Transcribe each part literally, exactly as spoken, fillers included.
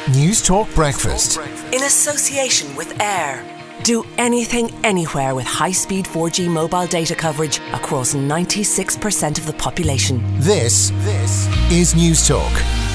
News Talk Breakfast. In association with Air. Do anything anywhere with high-speed four G mobile data coverage across ninety-six percent of the population. This, this is News Talk.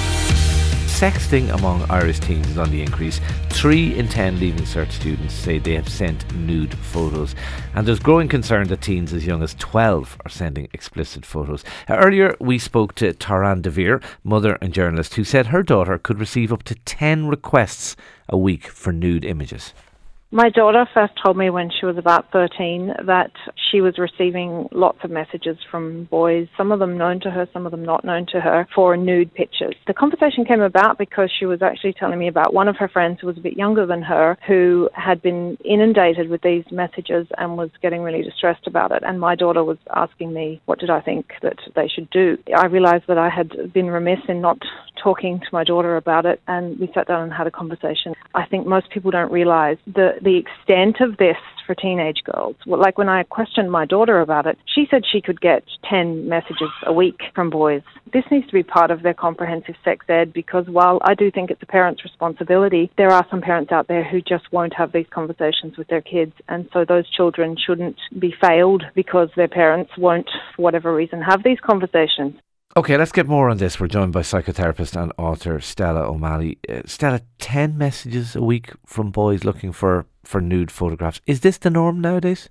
Sexting among Irish teens is on the increase. Three in ten Leaving Cert students say they have sent nude photos, and there's growing concern that teens as young as twelve are sending explicit photos. Uh, earlier we spoke to Taran Devere, mother and journalist, who said her daughter could receive up to ten requests a week for nude images. My daughter first told me when she was about thirteen that she was receiving lots of messages from boys, some of them known to her, some of them not known to her, for nude pictures. The conversation came about because she was actually telling me about one of her friends who was a bit younger than her who had been inundated with these messages and was getting really distressed about it. And my daughter was asking me, what did I think that they should do? I realised that I had been remiss in not talking to my daughter about it, and we sat down and had a conversation. I think most people don't realise the the extent of this for teenage girls. Well, like when I questioned my daughter about it, she said she could get ten messages a week from boys. This needs to be part of their comprehensive sex ed, because while I do think it's a parent's responsibility, there are some parents out there who just won't have these conversations with their kids, and so those children shouldn't be failed because their parents won't, for whatever reason, have these conversations. Okay, let's get more on this. We're joined by psychotherapist and author Stella O'Malley. Uh, Stella, ten messages a week from boys looking for, for nude photographs. Is this the norm nowadays?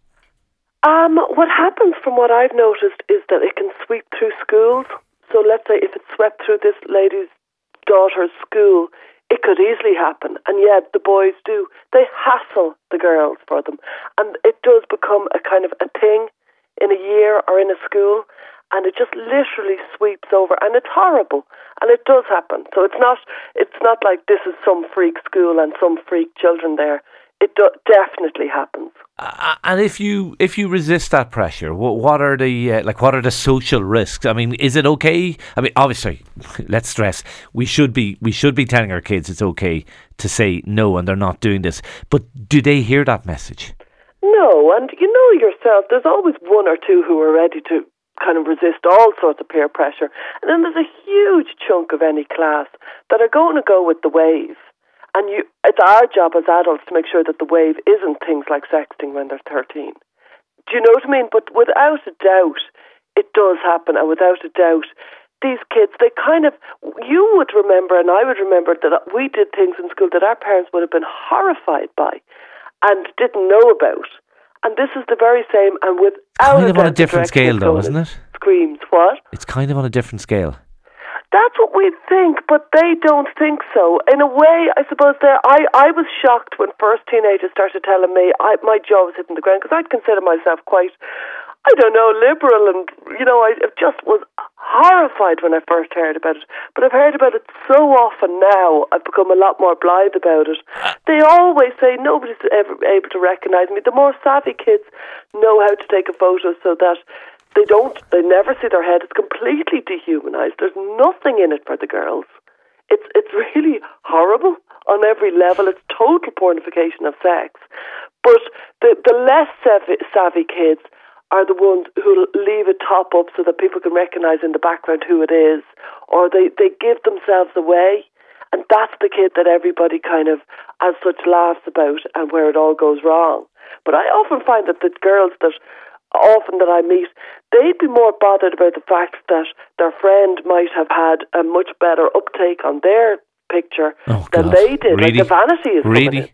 Um, what happens from what I've noticed is that it can sweep through schools. So let's say if it swept through this lady's daughter's school, it could easily happen. And yet the boys do. They hassle the girls for them. And it does become a kind of a thing in a year or in a school. And it just literally sweeps over, and it's horrible, and it does happen. So it's not it's not like this is some freak school and some freak children there. It do- definitely happens. Uh, and if you if you resist that pressure, what, what are the uh, like what are the social risks? I mean, is it okay? I mean, obviously, let's stress we should be we should be telling our kids it's okay to say no, and they're not doing this. But do they hear that message? No, and you know yourself, there's always one or two who are ready to kind of resist all sorts of peer pressure. And then there's a huge chunk of any class that are going to go with the wave. And you, it's our job as adults to make sure that the wave isn't things like sexting when they're thirteen. Do you know what I mean? But without a doubt, it does happen. And without a doubt, these kids, they kind of, you would remember, and I would remember, that we did things in school that our parents would have been horrified by and didn't know about. And this is the very same, and without kind of on a different scale, though, isn't it? Screams, what? It's kind of on a different scale. That's what we think, but they don't think so. In a way, I suppose there. I, I was shocked when first teenagers started telling me I, my jaw was hitting the ground, because I'd consider myself quite, I don't know, liberal, and, you know, I just was horrified when I first heard about it. But I've heard about it so often now, I've become a lot more blithe about it. They always say nobody's ever able to recognise me. The more savvy kids know how to take a photo so that they don't, they never see their head. It's completely dehumanised. There's nothing in it for the girls. It's it's really horrible on every level. It's total pornification of sex. But the, the less savvy, savvy kids are the ones who leave it top up so that people can recognise in the background who it is, or they, they give themselves away, and that's the kid that everybody kind of as such laughs about and where it all goes wrong. But I often find that the girls that often that I meet, they'd be more bothered about the fact that their friend might have had a much better uptake on their picture oh, than God. they did. Really? Like the vanity is really? coming in.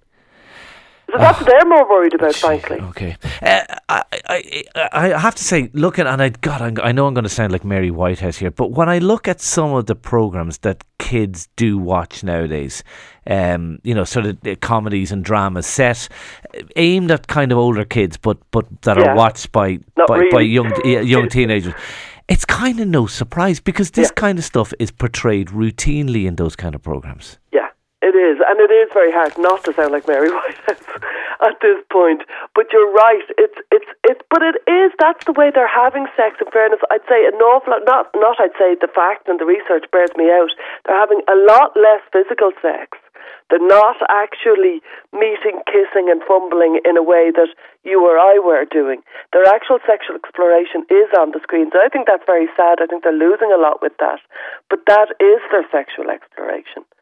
So that's what they're more worried about, frankly. Okay. Uh, I, I I have to say, looking, and I God, I'm, I know I'm going to sound like Mary Whitehouse here, but when I look at some of the programmes that kids do watch nowadays, um, you know, sort of uh, comedies and dramas set aimed at kind of older kids, but but that yeah. are watched by by, really. by young young teenagers. It's kind of no surprise, because this yeah. kind of stuff is portrayed routinely in those kind of programmes. Yeah. It is, and it is very hard not to sound like Mary Whitehouse at this point. But you're right. It's it's it's. But it is. That's the way they're having sex. In fairness, I'd say an awful lot. Not not. I'd say the fact and the research bears me out. They're having a lot less physical sex. They're not actually meeting, kissing, and fumbling in a way that you or I were doing. Their actual sexual exploration is on the screens. I think that's very sad. I think they're losing a lot with that. But that is their sexual exploration.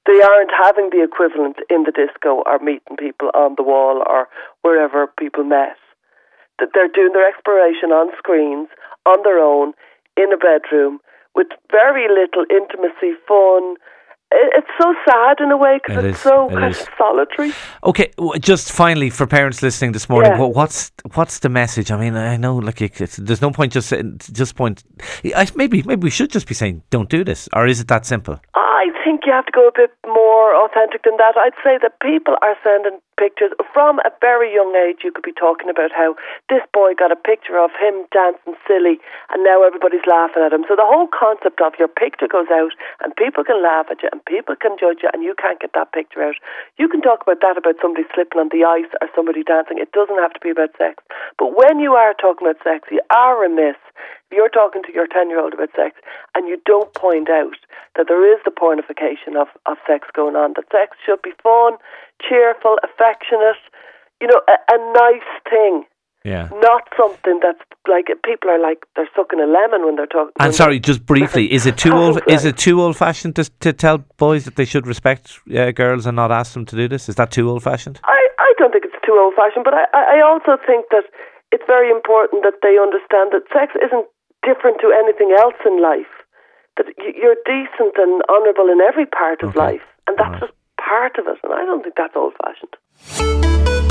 they aren't having the equivalent in the disco or meeting people on the wall or wherever people met. That they're doing their exploration on screens, on their own, in a bedroom, with very little intimacy, fun. It's so sad in a way because It it's is, so it kind is. of solitary. Okay, w- just finally for parents listening this morning, Yeah. wha- what's what's the message? I mean, I know, like, it- it's, there's no point just saying, just point. I, maybe maybe we should just be saying, don't do this, or is it that simple? I think you have to go a bit more authentic than that. I'd say that people are sending pictures from a very young age. You could be talking about how this boy got a picture of him dancing silly and now everybody's laughing at him. So the whole concept of your picture goes out and people can laugh at you and people can judge you and you can't get that picture out. You can talk about that, about somebody slipping on the ice or somebody dancing. It doesn't have to be about sex. But when you are talking about sex, you are remiss if you're talking to your ten-year-old about sex and you don't point out that there is the pornification of, of sex going on, that sex should be fun, cheerful, affectionate, you know, a, a nice thing. Yeah. Not something that's like, people are like, they're sucking a lemon when they're talking. And sorry, just briefly, is it too old? Is it too old-fashioned to, to tell boys that they should respect uh, girls and not ask them to do this? Is that too old-fashioned? I, I don't think it's too old-fashioned, but I, I also think that it's very important that they understand that sex isn't different to anything else in life. That y- you're decent and honourable in every part of Okay. life, and that's Right. just part of it. And I don't think that's old-fashioned.